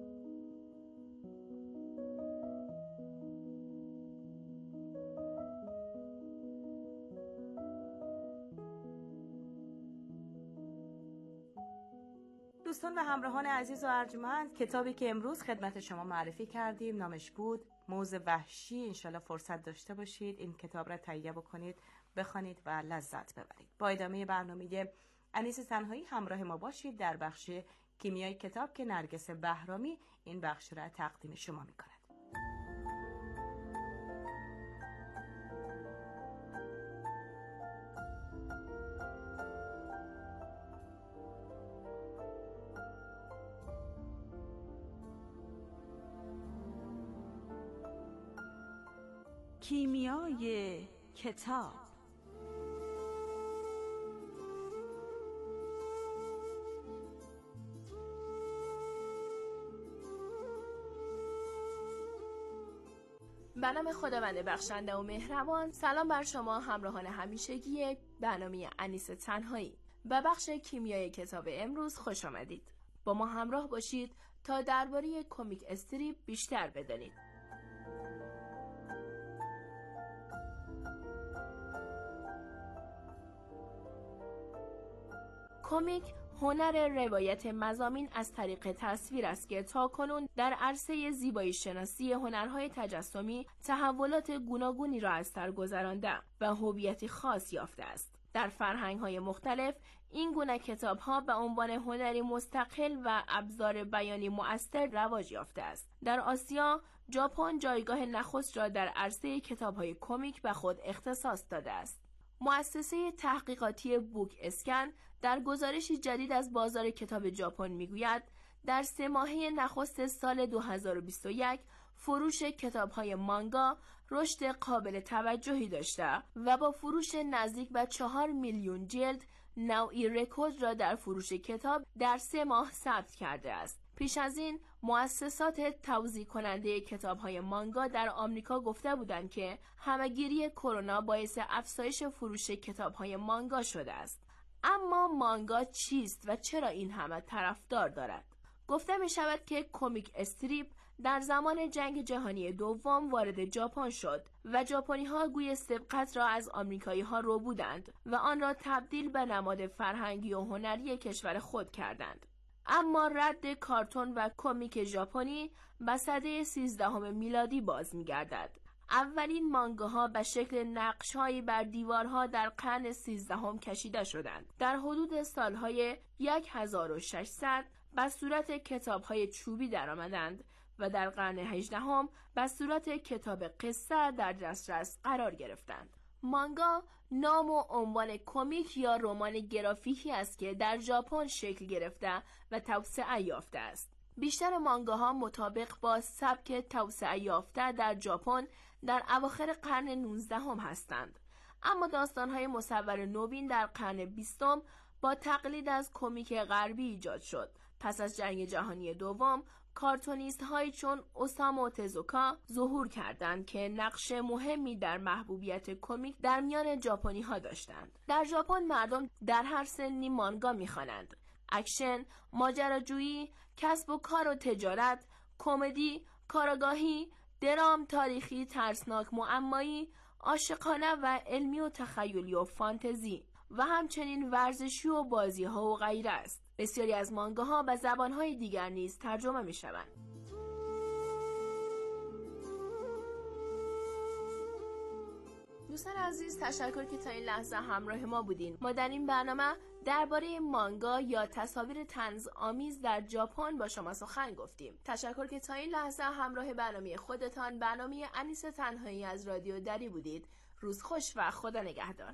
دوستان و همراهان عزیز و ارجمند، کتابی که امروز خدمت شما معرفی کردیم نامش بود موز وحشی. انشالله فرصت داشته باشید این کتاب را تهیه بکنید، بخوانید و لذت ببرید. با ادامه برنامه انیس تنهایی همراه ما باشید در بخش کیمیای کتاب که نرگس بهرامی این بخش را تقدیم شما می‌کند. کیمیای کتاب. به نام خداوند بخشنده و مهربان. سلام بر شما همراهان همیشگی برنامه انیس تنهایی. به بخش کیمیای کتاب امروز خوش آمدید. با ما همراه باشید تا درباره کمیک استریپ بیشتر بدانید. کمیک هنر روایت مضامین از طریق تصویر است که تاکنون در عرصه زیبایی شناسی هنرهای تجسمی تحولات گوناگونی را از سر گذرانده و هویتی خاص یافته است. در فرهنگ‌های مختلف این گونه کتاب‌ها به عنوان هنری مستقل و ابزار بیانی مؤثر رواج یافته است. در آسیا، ژاپن جایگاه نخست را در عرصه کتاب‌های کمیک به خود اختصاص داده است. مؤسسه تحقیقاتی بوک اسکن در گزارشی جدید از بازار کتاب ژاپن میگوید در سه ماهه نخست سال دو هزار و بیست و یک فروش کتاب‌های مانگا رشد قابل توجهی داشته و با فروش نزدیک به چهار میلیون جلد نوعی رکورد را در فروش کتاب در سه ماه ثبت کرده است. پیش از این مؤسسات توزیع کننده کتاب‌های مانگا در آمریکا گفته بودند که همه‌گیری کرونا باعث افزایش فروش کتاب‌های مانگا شده است. اما مانگا چیست و چرا این همه طرفدار دارد؟ گفته می شود که کمیک استریپ در زمان جنگ جهانی دوم وارد ژاپن شد و ژاپنی ها گوی سبقت را از آمریکایی ها رو بودند و آن را تبدیل به نماد فرهنگی و هنری کشور خود کردند. اما رد کارتون و کمیک ژاپنی به سده سیزدهم میلادی باز می‌گردد. اولین مانگاها به شکل نقش‌هایی بر دیوارها در قرن سیزدهم کشیده شدند. در حدود سالهای هزار و ششصد به صورت کتاب‌های چوبی درآمدند و در قرن هجدهم به صورت کتاب قصه در دسترس قرار گرفتند. مانگا نام و عنوان کمیک یا رمان گرافیکی است که در ژاپن شکل گرفته و توسعه یافته است. بیشتر مانگاها مطابق با سبک توسعه یافته در ژاپن در اواخر قرن نوزدهم هستند. اما داستان‌های مصور نوین در قرن بیستم با تقلید از کمیک غربی ایجاد شد. پس از جنگ جهانی دوم کارتونیست های چون اوسامو تزوکا ظهور کردند که نقش مهمی در محبوبیت کمیک در میان ژاپنی ها داشتند. در ژاپن مردم در هر سنی مانگا میخوانند. اکشن، ماجراجویی، کسب و کار و تجارت، کمدی، کاراگاهی، درام، تاریخی، ترسناک، معمایی، عاشقانه و علمی و تخیلی و فانتزی و همچنین ورزشی و بازی ها و غیره است. بسیاری از مانگاها به زبانهای دیگر نیز ترجمه می شوند. دوستان عزیز، تشکر که تا این لحظه همراه ما بودین. ما در این برنامه درباره مانگا یا تصاویر طنز آمیز در ژاپن با شما سخن گفتیم. تشکر که تا این لحظه همراه برنامه خودتان، برنامه انیس تنهایی از رادیو دری بودید. روز خوش و خدا نگهدار.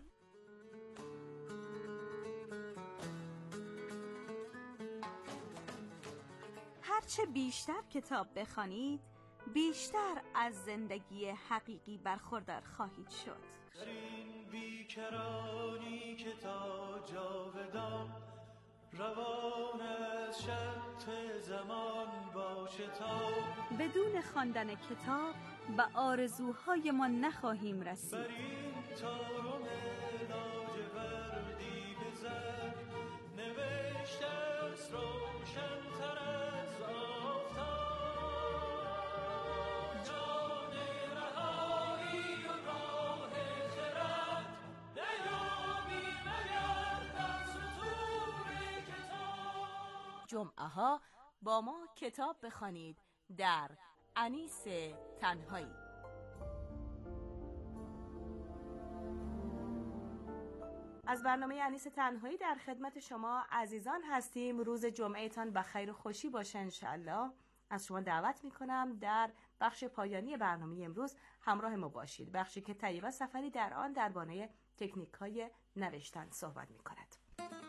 هرچه بیشتر کتاب بخوانید، بیشتر از زندگی حقیقی برخوردار خواهید شد. در این بیکرانی که تا جاودان روان از شط زمان باشه تا بدون خواندن کتاب به آرزوهای ما نخواهیم رسید. بر این تارم لاجوردی بزن نوشته است روشن‌تر از آفتاب. جان رهایی و راه خرد نیابی مگر در سطور کتاب. جمعه ها با ما کتاب بخوانید در انیس تنهایی. از برنامه انیس تنهایی در خدمت شما عزیزان هستیم. روز جمعه تان بخیر و خوشی باشه انشالله. از شما دعوت میکنم در بخش پایانی برنامه امروز همراه ما باشید، بخشی که طیبه سفری در آن درباره تکنیک های نوشتن صحبت میکند.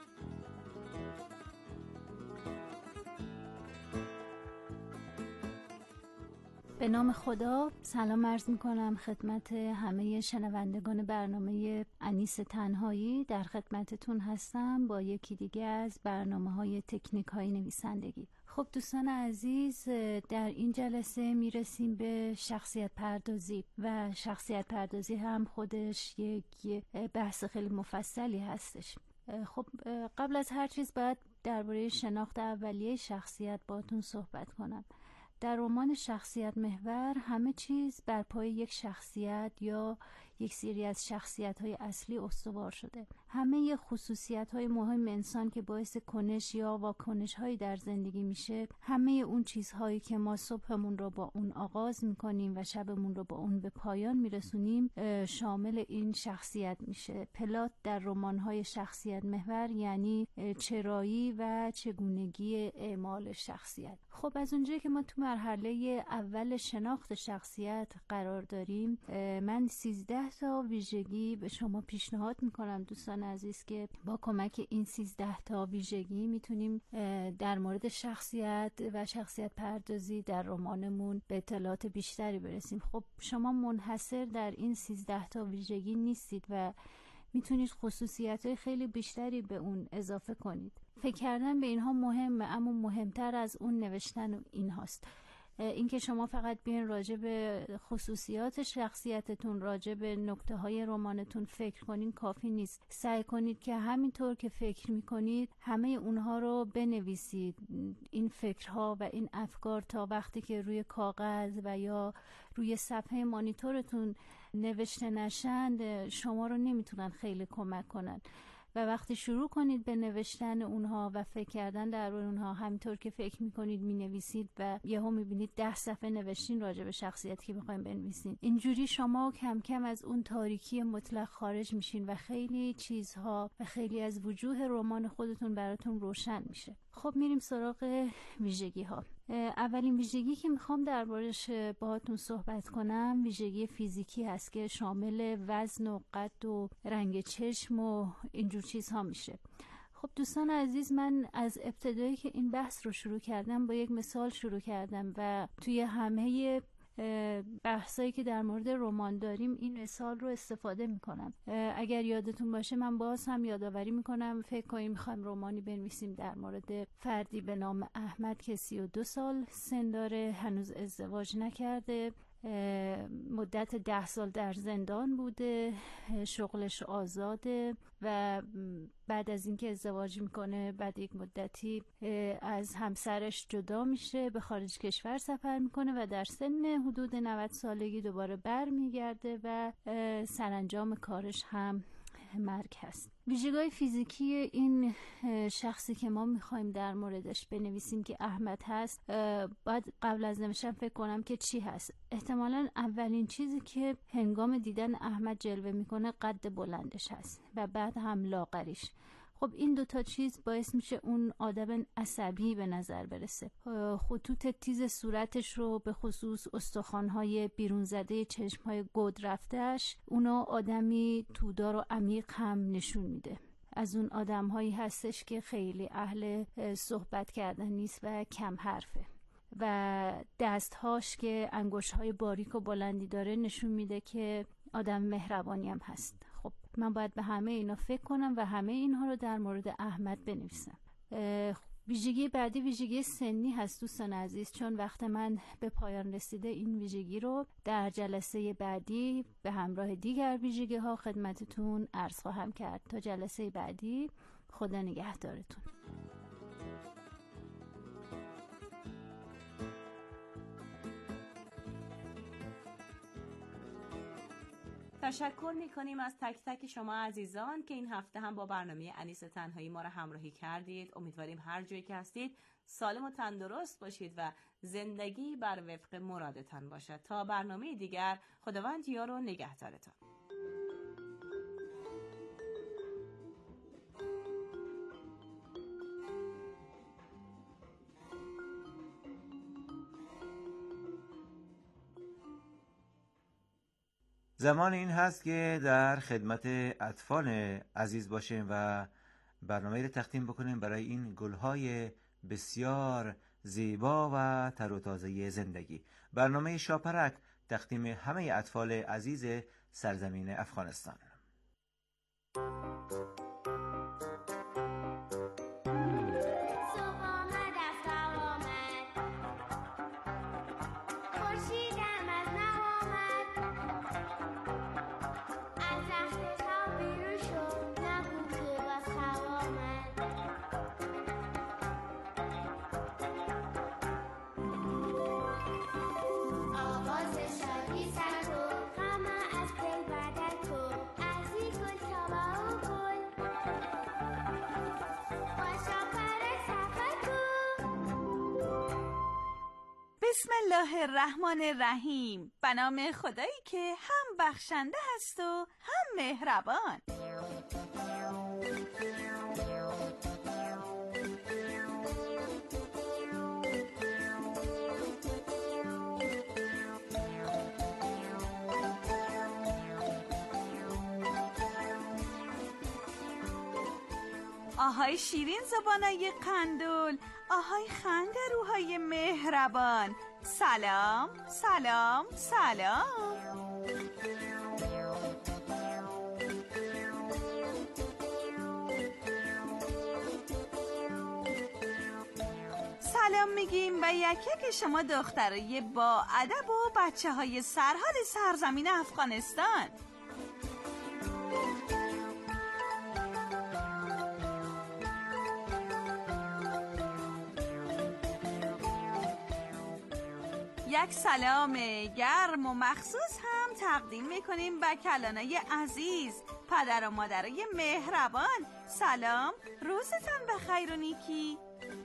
به نام خدا سلام عرض می کنم خدمت همه شنوندگان برنامه انیس تنهایی. در خدمتتون هستم با یکی دیگه از برنامه های تکنیک های نویسندگی. خب دوستان عزیز، در این جلسه می رسیم به شخصیت پردازی و شخصیت پردازی هم خودش یک بحث خیلی مفصلی هستش. خب قبل از هر چیز باید درباره شناخت اولیه شخصیت باهاتون صحبت کنم. در رمان شخصیت محور همه چیز بر پای یک شخصیت یا یک سری از شخصیت‌های اصلی استوار شده. همه خصوصیت‌های مهم انسان که باعث کنش یا واکنش‌هایی در زندگی میشه، همه اون چیزهایی که ما صبحمون رو با اون آغاز می‌کنیم و شبمون رو با اون به پایان میرسونیم شامل این شخصیت میشه. پلات در رمان‌های شخصیت محور یعنی چرایی و چگونگی اعمال شخصیت. خب از اونجایی که ما تو مرحله اول شناخت شخصیت قرار داریم، من سیزده تا ویژگی به شما پیشنهاد میکنم دوستان عزیز که با کمک این سیزده تا ویژگی میتونیم در مورد شخصیت و شخصیت پردازی در رمانمون به اطلاعات بیشتری برسیم. خب شما منحصر در این سیزده تا ویژگی نیستید و میتونید خصوصیت‌های خیلی بیشتری به اون اضافه کنید. فکر کردن به اینها مهمه، اما مهمتر از اون نوشتن این هاست. اینکه شما فقط بیاین راجع به خصوصیات شخصیتتون، راجع به نکته های رمانتون فکر کنین کافی نیست. سعی کنید که همینطور که فکر میکنید همه اونها رو بنویسید. این فکرها و این افکار تا وقتی که روی کاغذ و یا روی صفحه مانیتورتون نوشته نشند شما رو نمیتونن خیلی کمک کنن. و وقتی شروع کنید به نوشتن اونها و فکر کردن در روی اونها، همینطور که فکر میکنید مینویسید و یهو میبینید ده صفحه نوشتین راجع به شخصیتی که میخواین بنویسین. اینجوری شما کم کم از اون تاریکی مطلق خارج میشین و خیلی چیزها و خیلی از وجوه رمان خودتون براتون روشن میشه. خب میریم سراغ ویژگی ها. اولین ویژگی که میخوام دربارش باهاتون صحبت کنم ویژگی فیزیکی هست که شامل وزن و قد و رنگ چشم و اینجور چیزها میشه. خب دوستان عزیز، من از ابتدایی که این بحث رو شروع کردم با یک مثال شروع کردم و توی همه بحثایی که در مورد رمان داریم این مثال رو استفاده میکنم. اگر یادتون باشه من باز هم یادآوری میکنم، فکر کنیم میخوایم رمانی بنویسیم در مورد فردی به نام احمد که سی و دو سال سن داره، هنوز ازدواج نکرده، مدت ده سال در زندان بوده، شغلش آزاده و بعد از اینکه ازدواج میکنه بعد یک مدتی از همسرش جدا میشه، به خارج کشور سفر میکنه و در سن حدود نود سالگی دوباره بر میگرده و سرانجام کارش هم مرگ هست. ویژگی‌های فیزیکی این شخصی که ما میخوایم در موردش بنویسیم که احمد هست، باید قبل از نوشتن فکر کنم که چی هست. احتمالاً اولین چیزی که هنگام دیدن احمد جلوه میکنه قد بلندش هست و بعد هم لاغریش. خب این دوتا چیز باعث میشه اون آدم عصبی به نظر برسه. خطوط تیز صورتش رو به خصوص استخوان‌های بیرون زده چشم‌های گود رفتهش اونا آدمی تودار و عمیق هم نشون میده. از اون آدم‌هایی هستش که خیلی اهل صحبت کردن نیست و کم حرفه و دستهاش که انگشت‌های باریک و بلندی داره نشون میده که آدم مهربانی هم هست. خب من باید به همه اینا فکر کنم و همه اینها رو در مورد احمد بنویسم. ویژگی بعدی ویژگی سنی هست دوستان عزیز، چون وقت من به پایان رسیده این ویژگی رو در جلسه بعدی به همراه دیگر ویژگی ها خدمتتون عرض خواهم کرد. تا جلسه بعدی، خدا نگهدارتون. تشکر میکنیم از تک تک شما عزیزان که این هفته هم با برنامه انیس تنهایی ما را همراهی کردید. امیدواریم هر جایی که هستید سالم و تندرست باشید و زندگی بر وفق مرادتان باشد. تا برنامه دیگر، خداوند یار و نگهدارتان. زمان این هست که در خدمت اطفال عزیز باشیم و برنامه رو تقدیم بکنیم برای این گلهای بسیار زیبا و تر و تازه زندگی. برنامه شاپرک تقدیم همه اطفال عزیز سرزمین افغانستان. بسم الله الرحمن الرحیم. به نام خدایی که هم بخشنده هست و هم مهربان. آهای شیرین زبانای قندول، آهای خنده روهای مهربان، سلام سلام سلام. سلام میگیم و یکی که شما دخترای با ادب و بچه های سرحال سرزمین افغانستان. یک سلام گرم و مخصوص هم تقدیم میکنیم به کلانای عزیز، پدر و مادرای مهربان. سلام، روزتان بخیر و نیکی.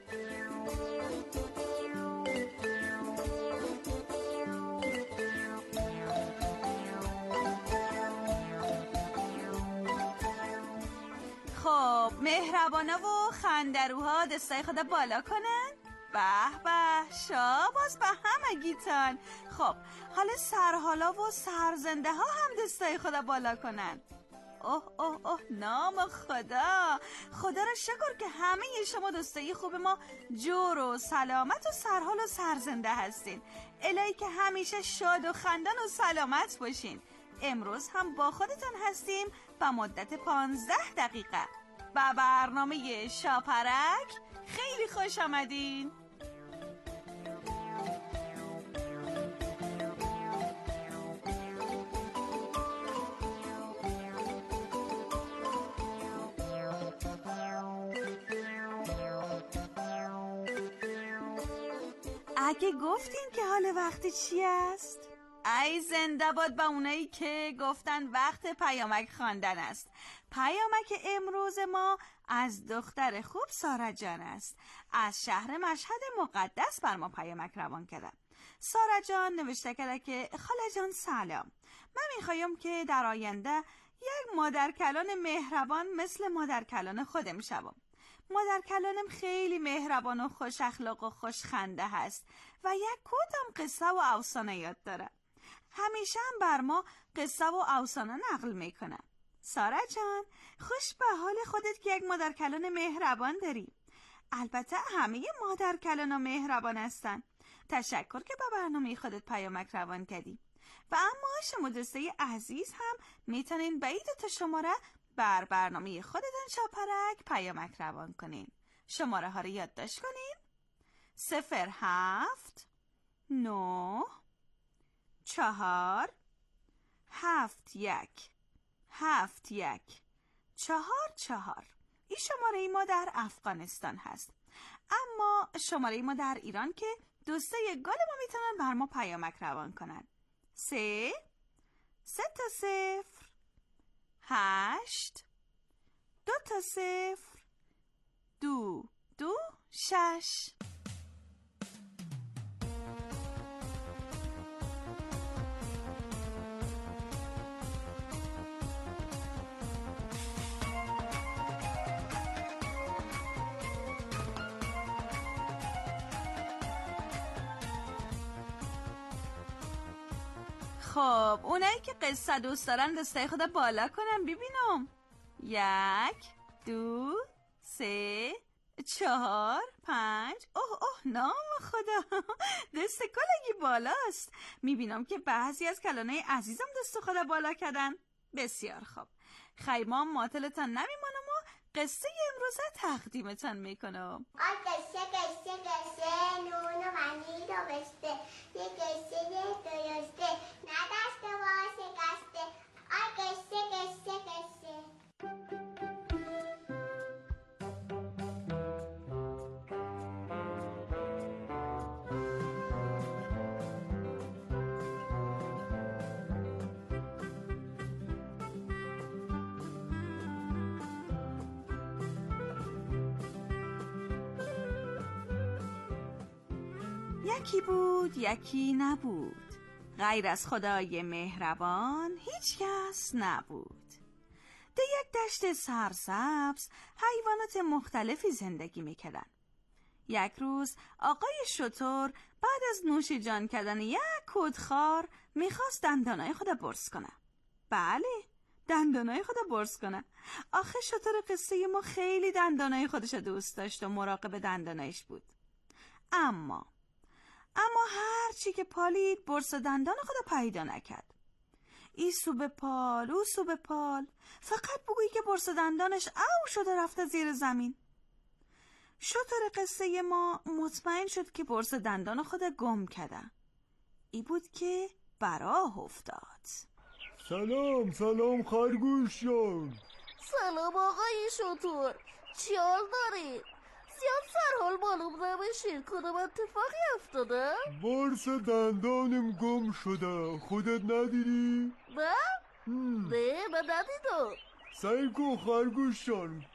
خب مهربانا و خندروها دستای خدا بالا کنن. به به، شاباس به همگیتان. خب حالا سرحالا و سرزنده ها هم دستای خدا بالا کنن. اوه اوه اوه نام خدا، خدا را شکر که همه شما دوستای خوب ما جور و سلامت و سرحال و سرزنده هستین. الهی که همیشه شاد و خندان و سلامت باشین. امروز هم با خودتان هستیم به مدت پانزده دقیقه با برنامه شاپرک. خیلی خوش آمدین. اگه گفتین که حال وقت چی است؟ ای زنده باد با اونایی که گفتن وقت پیامک خواندن است. پیامک امروز ما از دختر خوب سارا جان است. از شهر مشهد مقدس بر ما پیامک روان کرده. سارا جان نوشته کرده که خاله جان سلام، من میخوایم که در آینده یک مادر کلان مهربان مثل مادر کلان خودم شوم. مادر کلانم خیلی مهربان و خوش اخلاق و خوش خنده هست و یک کدام قصه و افسانه یاد داره. همیشه هم بر ما قصه و افسانه نقل میکنه. سارا جان، خوش به حال خودت که یک مادر کلان مهربان داری. البته همه مادر کلان و مهربان هستن. تشکر که با برنامه خودت پیامک روان کردی. و اما شما دوستای عزیز هم میتونین به این تا شماره بر برنامه خودتان شاپرک پیامک روان کنین. شماره ها رو یادداشت کنین: صفر هفت نه چهار هفت یک هفت یک چهار چهار. این شماره ما در افغانستان هست، اما شماره ما در ایران که دوستای گل ما میتونن بر ما پیامک روان کنن. سه سه تا صفر هشت دو تا صفر دو دو شش. خب اونایی که قصه دوست دارن دستای خدا بالا کنن ببینم. یک دو سه چهار پنج. اوه اوه نام خدا، دست کلگی بالاست. میبینم که بعضی از کلانای عزیزم دست خدا بالا کردن. بسیار خوب، خیمام معطلتان نمیمانم و قصه امروزه تقدیمتان میکنم. آی قصه قصه قصه نون و منی رو بسته، یه قصه درسته ندسته و شکسته. آی قصه قصه قصه. یکی بود یکی نبود، غیر از خدای مهربان هیچ کس نبود. در یک دشت سرسبز حیوانات مختلفی زندگی میکردن. یک روز آقای شتر بعد از نوش جان کردن یک کدخوار میخواست دندانای خود برس کنه. بله، دندانای خود برس کنه. آخه شتر قصه ما خیلی دندانای خودش دوست داشت و مراقب دندانایش بود. اما اما هر چی که پالید برس دندان خود پیدا نکرد. ای سو به پال، او سو به پال، فقط بگویی که برس دندانش او شده رفته زیر زمین. شطور قصه ما مطمئن شد که برس دندان خود گم کرده. ای بود که براه افتاد. سلام سلام خرگوش جان. سلام آقای شطور، چی حال داری؟ زیاد سرحال معلوم نمیشین، کدام اتفاقی افتاده؟ برس دندانم گم شده، خودت ندیدی؟ نه؟ نه من ندیدم. سعی کن خرگوش جان،